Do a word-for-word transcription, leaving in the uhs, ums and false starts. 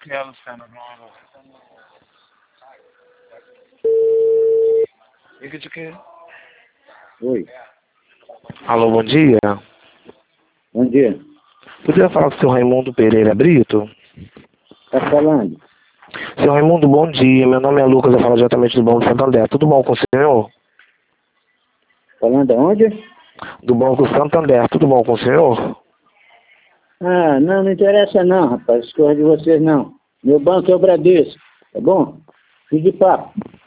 que é, Luciano? E que de quê? Oi. Alô, bom dia. Bom dia. Podia falar com o seu Raimundo Pereira Brito? Tá falando? Seu Raimundo, bom dia. Meu nome é Lucas, eu falo diretamente do Banco Santander. Tudo bom com o senhor? Falando aonde? Do Banco Santander. Tudo bom com o senhor? Ah, não, não interessa não, rapaz. As coisas de vocês não. Meu banco é o Bradesco, tá bom? Fique de papo.